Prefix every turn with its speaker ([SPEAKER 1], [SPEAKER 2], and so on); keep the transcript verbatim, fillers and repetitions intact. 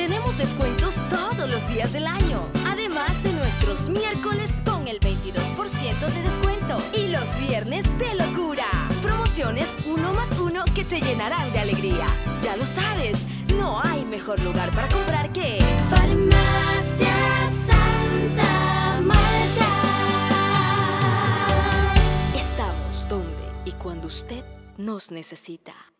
[SPEAKER 1] Tenemos descuentos todos los días del año, además de nuestros miércoles con el veintidós por ciento de descuento y los viernes de locura. Promociones uno más uno que te llenarán de alegría. Ya lo sabes, no hay mejor lugar para comprar que Farmacia Santa Marta. Estamos donde y cuando usted nos necesita.